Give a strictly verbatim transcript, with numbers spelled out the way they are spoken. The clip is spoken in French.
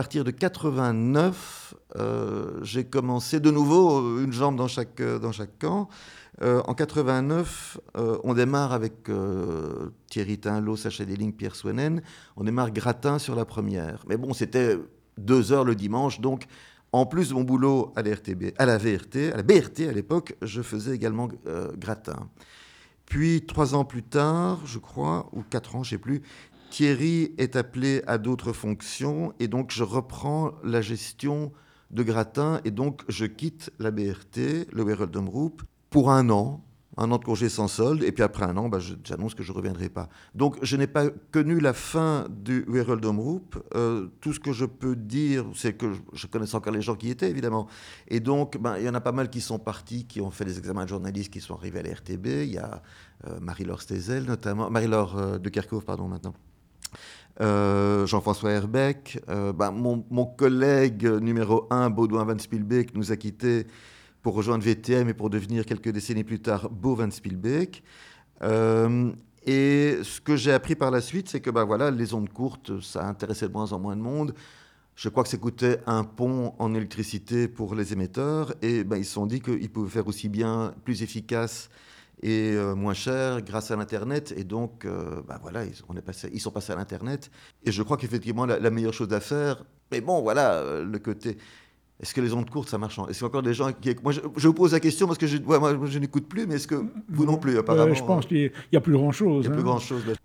À partir de quatre-vingt-neuf, euh, j'ai commencé de nouveau une jambe dans chaque, dans chaque camp. Euh, en quatre-vingt-neuf, euh, on démarre avec euh, Thierry Tinlot, Sacha Delling, Pierre Swanen. On démarre gratin sur la première. Mais bon, c'était deux heures le dimanche, donc en plus de mon boulot à la R T B, à la V R T, à la B R T à l'époque, je faisais également euh, gratin. Puis trois ans plus tard, je crois, ou quatre ans, je ne sais plus, Thierry est appelé à d'autres fonctions et donc je reprends la gestion de Gratin et donc je quitte la B R T, le Wereldumroep, pour un an, un an de congé sans solde, et puis après un an, bah, je, j'annonce que je ne reviendrai pas. Donc je n'ai pas connu la fin du Wereldumroep. Euh, tout ce que je peux dire, c'est que je, je connaissais encore les gens qui y étaient, évidemment. Et donc, ben, il y en a pas mal qui sont partis, qui ont fait des examens de journalistes, qui sont arrivés à la R T B. Il y a euh, Marie-Laure Stezel, notamment, Marie-Laure euh, de Kerkhove, pardon, maintenant. Euh, Jean-François Herbeck, euh, ben, mon, mon collègue numéro un, Baudouin Van Spielbeek, nous a quittés pour rejoindre V T M et pour devenir quelques décennies plus tard Beau Van Spielbeek. Euh, et ce que j'ai appris par la suite, c'est que ben, voilà, les ondes courtes, ça intéressait de moins en moins de monde. Je crois que ça coûtait un pont en électricité pour les émetteurs et ben, ils se sont dit qu'ils pouvaient faire aussi bien, plus efficace et euh, moins cher grâce à l'Internet. Et donc, euh, ben voilà, ils, on est passé, ils sont passés à l'Internet. Et je crois qu'effectivement, la, la meilleure chose à faire, mais bon, voilà, euh, le côté... Est-ce que les ondes courtes, ça marche en... Est-ce qu'il y a encore des gens qui... Moi, je, je vous pose la question parce que je, ouais, moi, je n'écoute plus, mais est-ce que vous non Non, plus, euh, je apparemment, pense euh, qu'il n'y a plus il n'y grand-chose, a plus hein. grand-chose là.